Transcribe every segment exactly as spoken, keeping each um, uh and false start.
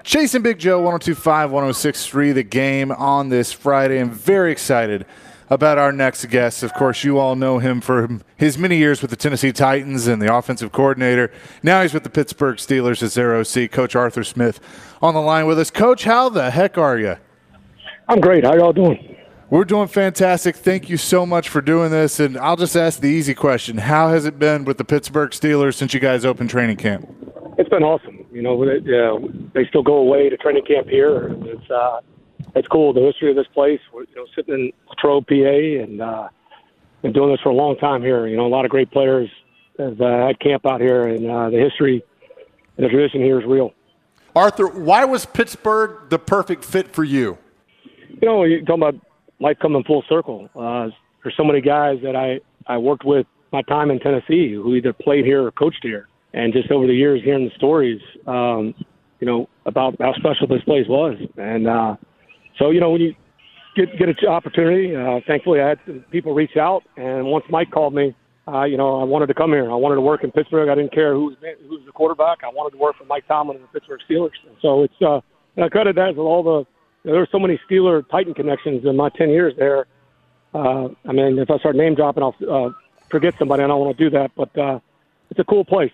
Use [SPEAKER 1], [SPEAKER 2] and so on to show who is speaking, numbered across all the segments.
[SPEAKER 1] Chasing Big Joe, one oh two point five, one oh six point three, The Game on this Friday. I'm very excited about our next guest. Of course, you all know him for his many years with the Tennessee Titans and the offensive coordinator. Now he's with the Pittsburgh Steelers as their O C. Coach Arthur Smith on the line with us. Coach, how the heck are you?
[SPEAKER 2] I'm great. How y'all doing?
[SPEAKER 1] We're doing fantastic. Thank you so much for doing this. And I'll just ask the easy question. How has it been with the Pittsburgh Steelers since you guys opened training camp?
[SPEAKER 2] It's been awesome. You know, it, uh, they still go away to training camp here. It's uh, it's cool. The history of this place. We're you know sitting in Latrobe, P A, and uh, been doing this for a long time here. You know, a lot of great players have uh, had camp out here, and uh, the history and the tradition here is real.
[SPEAKER 3] Arthur, why was Pittsburgh the perfect fit for you?
[SPEAKER 2] You know, you're talking about life coming full circle. Uh, there's so many guys that I, I worked with my time in Tennessee who either played here or coached here. And just over the years hearing the stories, um, you know, about how special this place was. And uh, so, you know, when you get get an opportunity, uh, thankfully I had some people reach out. And once Mike called me, uh, you know, I wanted to come here. I wanted to work in Pittsburgh. I didn't care who was, who was the quarterback. I wanted to work for Mike Tomlin and the Pittsburgh Steelers. And so it's uh, – and I credit that with all the – there were so many Steeler-Titan connections in my ten years there. Uh, I mean, if I start name dropping, I'll uh, forget somebody. I don't want to do that. But uh, it's a cool place.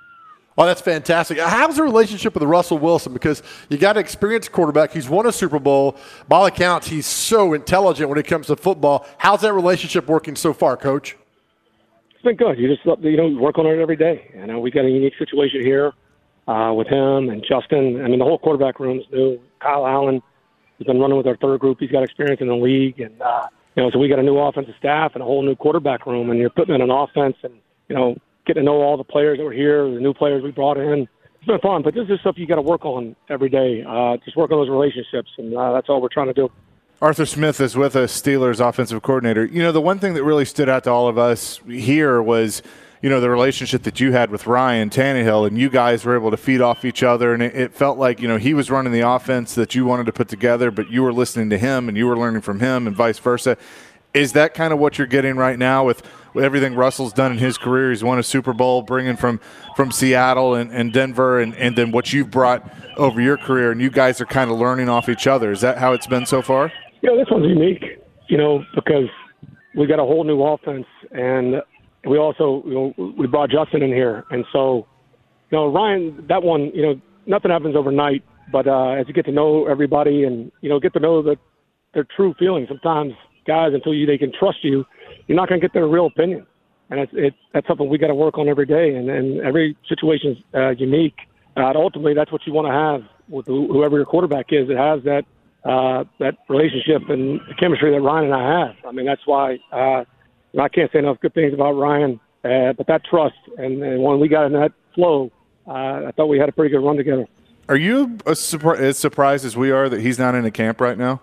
[SPEAKER 3] Oh, that's fantastic. How's the relationship with Russell Wilson? Because you got an experienced quarterback. He's won a Super Bowl. By all accounts, he's so intelligent when it comes to football. How's that relationship working so far, Coach?
[SPEAKER 2] It's been good. You just you know work on it every day. You know, we got a unique situation here uh, with him and Justin. I mean, the whole quarterback room is new. Kyle Allen has been running with our third group. He's got experience in the league, and uh, you know, so we got a new offensive staff and a whole new quarterback room. And you're putting in an offense, and you know. Getting to know all the players that were here, the new players we brought in. It's been fun, but this is stuff you got to work on every day. Uh, just work on those relationships, and uh, that's all we're trying to do.
[SPEAKER 1] Arthur Smith is with us, Steelers offensive coordinator. You know, the one thing that really stood out to all of us here was, you know, the relationship that you had with Ryan Tannehill, and you guys were able to feed off each other, and it, it felt like, you know, he was running the offense that you wanted to put together, but you were listening to him, and you were learning from him, and vice versa. Is that kind of what you're getting right now with – everything Russell's done in his career? He's won a Super Bowl, bringing from, from Seattle and, and Denver, and, and then what you've brought over your career, and you guys are kind of learning off each other. Is that how it's been so far?
[SPEAKER 2] Yeah, this one's unique, you know, because we got a whole new offense, and we also, you know, we brought Justin in here. And so, you know, Ryan, that one, you know, nothing happens overnight, but uh, as you get to know everybody and, you know, get to know the, their true feelings, sometimes guys, until you they can trust you, you're not going to get their real opinion. And it's, it, that's something we got to work on every day. And, and every situation is uh, unique. Uh, ultimately, that's what you want to have with whoever your quarterback is. It has that uh, that relationship and the chemistry that Ryan and I have. I mean, that's why uh, I can't say enough good things about Ryan. Uh, but that trust, and, and when we got in that flow, uh, I thought we had a pretty good run together.
[SPEAKER 1] Are you as, surpri- as surprised as we are that he's not in a camp right now?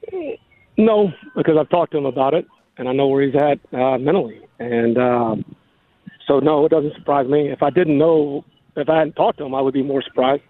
[SPEAKER 2] No, because I've talked to him about it. And I know where he's at uh, mentally. And um, so, no, it doesn't surprise me. If I didn't know, if I hadn't talked to him, I would be more surprised.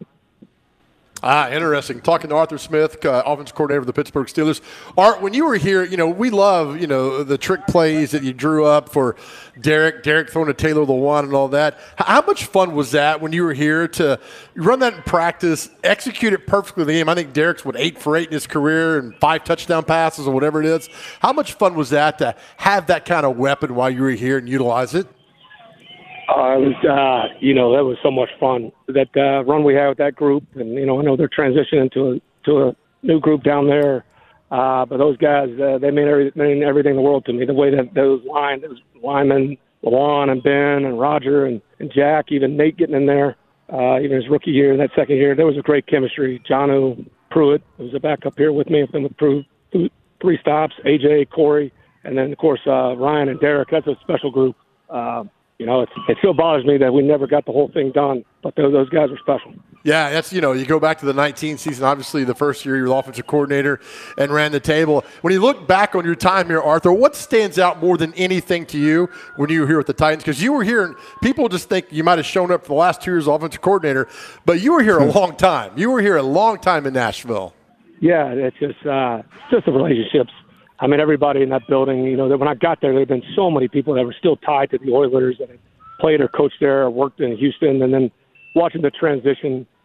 [SPEAKER 3] Ah, interesting. Talking to Arthur Smith, uh, offensive coordinator of the Pittsburgh Steelers. Art, when you were here, you know, we love, you know, the trick plays that you drew up for Derek, Derek throwing to Taylor Lewan and all that. How much fun was that when you were here to run that in practice, execute it perfectly in the game? I think Derek's, what, eight for eight in his career and five touchdown passes or whatever it is. How much fun was that to have that kind of weapon while you were here and utilize it?
[SPEAKER 2] Uh, it was, uh, you know, that was so much fun. That uh, run we had with that group, and you know, I know they're transitioning to a to a new group down there. Uh, but those guys, uh, they mean, every, mean everything in the world to me. The way that those line, those linemen, Lawan and Ben and Roger and, and Jack, even Nate getting in there, uh, even his rookie year, that second year, there was a great chemistry. Jonnu Pruitt was a backup here with me. I've been with Pruitt three stops. A J, Corey, and then of course uh, Ryan and Derek. That's a special group. Uh, You know, it's, it still bothers me that we never got the whole thing done, but those, those guys were special.
[SPEAKER 3] Yeah, that's, you know, you go back to the nineteen season, obviously the first year you were the offensive coordinator and ran the table. When you look back on your time here, Arthur, what stands out more than anything to you when you were here with the Titans? Because you were here, and people just think you might have shown up for the last two years as offensive coordinator, but you were here a long time. You were here a long time in Nashville.
[SPEAKER 2] Yeah, it's just, uh, just the relationships. I mean, everybody in that building, you know, that when I got there, there had been so many people that were still tied to the Oilers that had played or coached there or worked in Houston. And then watching the transition,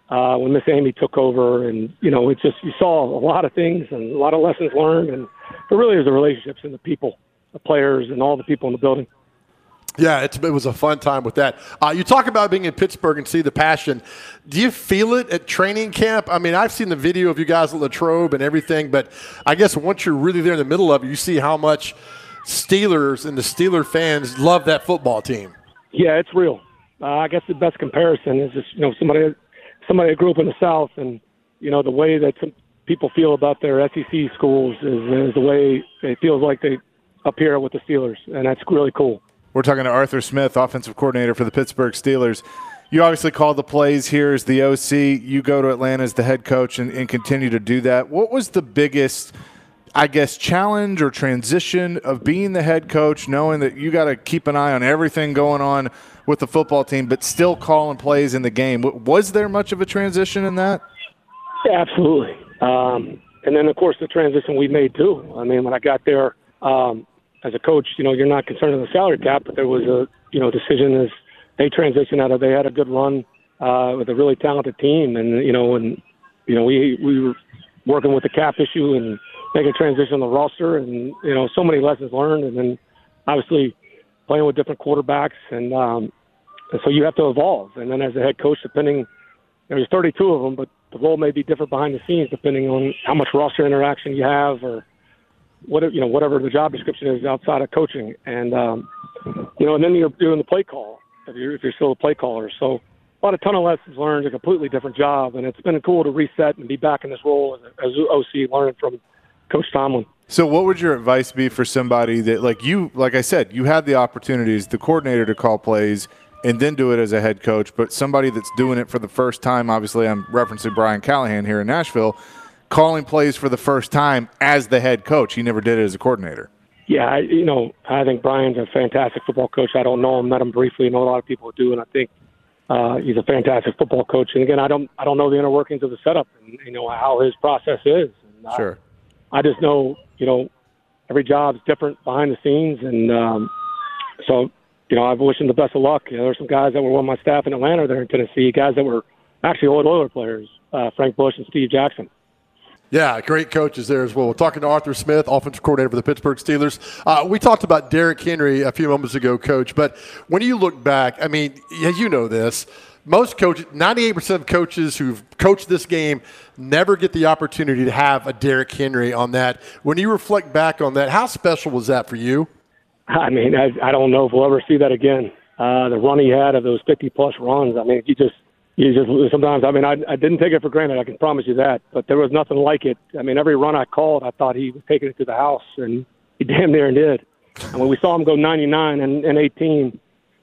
[SPEAKER 2] uh, when Miss Amy took over. And, you know, it just, you saw a lot of things and a lot of lessons learned. And it really is the relationships and the people, the players and all the people in the building.
[SPEAKER 3] Yeah, it's, it was a fun time with that. Uh, you talk about being in Pittsburgh and see the passion. Do you feel it at training camp? I mean, I've seen the video of you guys at Latrobe and everything, but I guess once you're really there in the middle of it, you see how much Steelers and the Steeler fans love that football team.
[SPEAKER 2] Yeah, it's real. Uh, I guess the best comparison is just, you know, somebody somebody that grew up in the South, and, you know, the way that some people feel about their S E C schools is, is the way it feels like they up here with the Steelers, and that's really cool.
[SPEAKER 1] We're talking to Arthur Smith, offensive coordinator for the Pittsburgh Steelers. You obviously call the plays here as the O C. You go to Atlanta as the head coach and, and continue to do that. What was the biggest, I guess, challenge or transition of being the head coach, knowing that you got to keep an eye on everything going on with the football team, but still calling plays in the game? Was there much of a transition in that?
[SPEAKER 2] Yeah, absolutely. Um, and then, of course, the transition we made, too. I mean, when I got there um, – as a coach, you know, you're not concerned with the salary cap, but there was a, you know, decision as they transitioned out of, they had a good run uh, with a really talented team. And, you know, and, you know, we, we were working with the cap issue and making a transition on the roster and, you know, so many lessons learned. And then obviously playing with different quarterbacks. And, um, and so you have to evolve. And then as a head coach, depending, there's thirty-two of them, but the role may be different behind the scenes depending on how much roster interaction you have or, whatever, you know, whatever the job description is outside of coaching. And, um, you know, and then you're doing the play call if you're, if you're still a play caller. So a lot of ton of lessons learned, a completely different job. And it's been cool to reset and be back in this role as, as O C, learning from Coach Tomlin.
[SPEAKER 1] So what would your advice be for somebody that, like you, like I said, you had the opportunities, the coordinator to call plays and then do it as a head coach, but somebody that's doing it for the first time, obviously I'm referencing Brian Callahan here in Nashville, calling plays for the first time as the head coach. He never did it as a coordinator.
[SPEAKER 2] Yeah, I, you know, I think Brian's a fantastic football coach. I don't know him, met him briefly, know a lot of people do, and I think uh, he's a fantastic football coach. And again, I don't, I don't know the inner workings of the setup and, you know, how his process is. And, uh,
[SPEAKER 1] sure.
[SPEAKER 2] I just know, you know, every job's different behind the scenes, and um, so, you know, I wish him the best of luck. You know, there's some guys that were on my staff in Atlanta there in Tennessee, guys that were actually old Oiler players, uh, Frank Bush and Steve Jackson.
[SPEAKER 3] Yeah, great coaches there as well. We're talking to Arthur Smith, offensive coordinator for the Pittsburgh Steelers. Uh, we talked about Derrick Henry a few moments ago, Coach, but when you look back, I mean, yeah, you know this, most coaches, ninety-eight percent of coaches who've coached this game never get the opportunity to have a Derrick Henry on that. When you reflect back on that, how special was that for you?
[SPEAKER 2] I mean, I, I don't know if we'll ever see that again. Uh, the run he had of those fifty-plus runs, I mean, you just – You just sometimes, I mean, I, I didn't take it for granted. I can promise you that. But there was nothing like it. I mean, every run I called, I thought he was taking it to the house, and he damn near did. And when we saw him go ninety-nine and, and eighteen,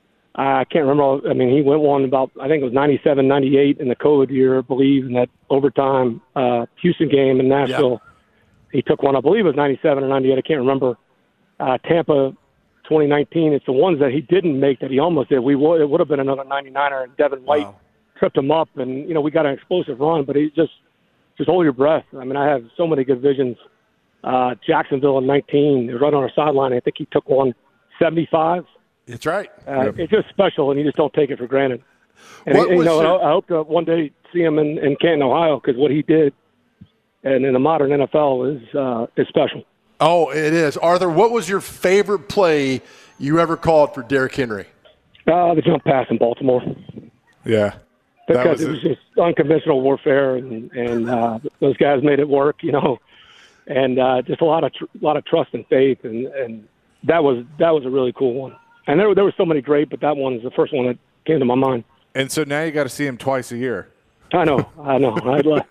[SPEAKER 2] I can't remember. I mean, he went one about, I think it was ninety-seven, ninety-eight in the COVID year, I believe, in that overtime uh, Houston game in Nashville. Yeah. He took one, I believe it was ninety-seven or ninety-eight. I can't remember. Uh, Tampa, twenty nineteen. It's the ones that he didn't make that he almost did. We would, it would have been another ninety-niner, and Devin White. Wow. Tripped him up, and you know we got an explosive run, but he just just hold your breath. I mean, I have so many good visions. Uh, Jacksonville in nineteen, it was right on our sideline. I think he took one seventy-five.
[SPEAKER 3] That's right.
[SPEAKER 2] Uh, yep. It's just special, and you just don't take it for granted. And
[SPEAKER 3] what
[SPEAKER 2] you know,
[SPEAKER 3] your...
[SPEAKER 2] I, I hope to one day see him in, in Canton, Ohio, because what he did, and in the modern N F L is uh, is special.
[SPEAKER 3] Oh, it is. Arthur, what was your favorite play you ever called for Derrick Henry?
[SPEAKER 2] Uh, the jump pass in Baltimore.
[SPEAKER 1] Yeah.
[SPEAKER 2] Because was it was just unconventional warfare, and, and uh, those guys made it work, you know, and uh, just a lot of tr- lot of trust and faith, and, and that was that was a really cool one. And there there were so many great, but that one is the first one that came to my mind.
[SPEAKER 1] And so now you got to see him twice a year.
[SPEAKER 2] I know, I know. I'd like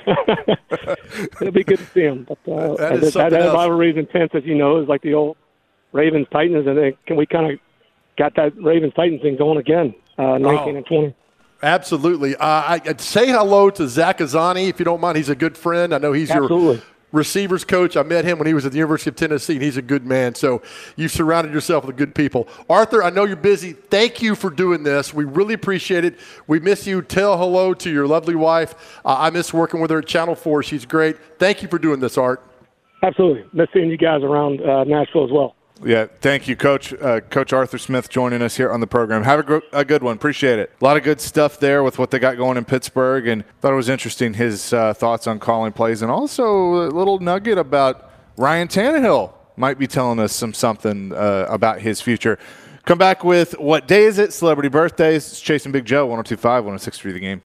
[SPEAKER 2] it'd be good to see him, but uh,
[SPEAKER 3] that, is
[SPEAKER 2] that, that rivalry is intense, as you know. Is like the old Ravens Titans, and then can we kind of got that Ravens Titans thing going again, uh, nineteen oh. and twenty.
[SPEAKER 3] Absolutely. Uh, I, I'd say hello to Zach Azzanni, if you don't mind. He's a good friend. I know he's
[SPEAKER 2] Absolutely.
[SPEAKER 3] your receivers coach. I met him when he was at the University of Tennessee, and he's a good man. So you've surrounded yourself with good people. Arthur, I know you're busy. Thank you for doing this. We really appreciate it. We miss you. Tell hello to your lovely wife. Uh, I miss working with her at Channel four. She's great. Thank you for doing this, Art.
[SPEAKER 2] Absolutely. Miss seeing you guys around uh, Nashville as well.
[SPEAKER 1] Yeah, thank you, Coach. Uh, Coach Arthur Smith joining us here on the program. Have a, gr- a good one. Appreciate it. A lot of good stuff there with what they got going in Pittsburgh, and thought it was interesting his uh, thoughts on calling plays, and also a little nugget about Ryan Tannehill might be telling us some something uh, about his future. Come back with What Day Is It? Celebrity Birthdays. It's Chasing Big Joe, one oh two point five, one oh six point three The Game.